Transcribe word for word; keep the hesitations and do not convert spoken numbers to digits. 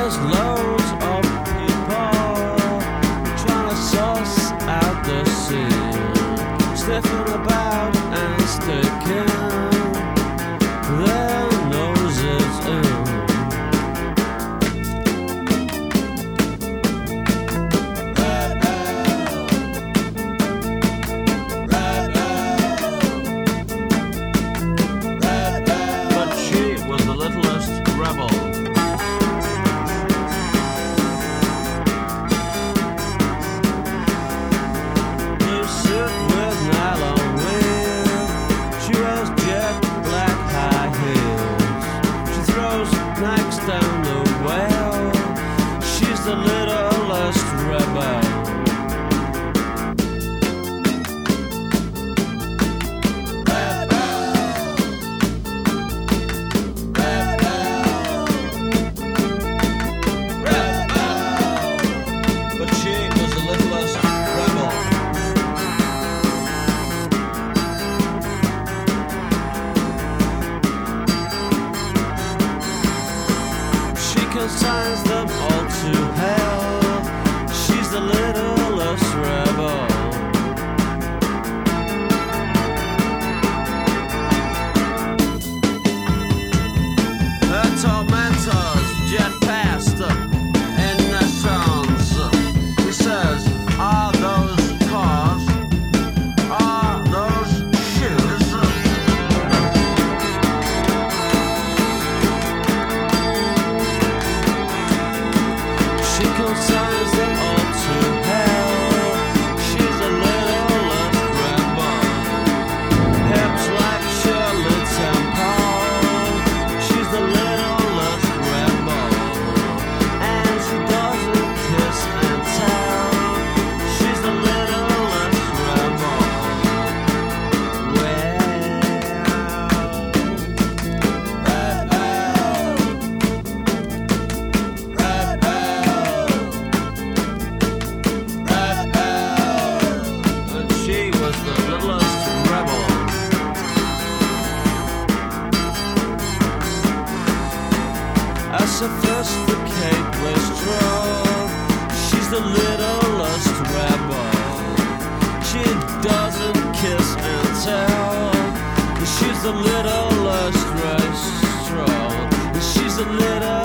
There's loads of people trying to suss out the scene, sniffing about and sticking their noses in. But she was the littlest rebel. Blue suit with nylon weave, she wears jet black high heels. She throws knacks down the well. She's the littlest rebel. But she was the littlest rebel. She consigns them all to hell. She's the littlest rebel. Her tormentors jet past in the songs. He says, are those cars? Are those shoes? She consigns them all to hell. She's the littlest rebel. Hips like Shirley Temple. She's the littlest rebel. And she doesn't kiss and tell. She's the littlest rebel. And she was the littlest rebel. A sophisticated wastrel. She's the littlest rebel. She doesn't kiss and tell. She's the littlest wastrel. She's the little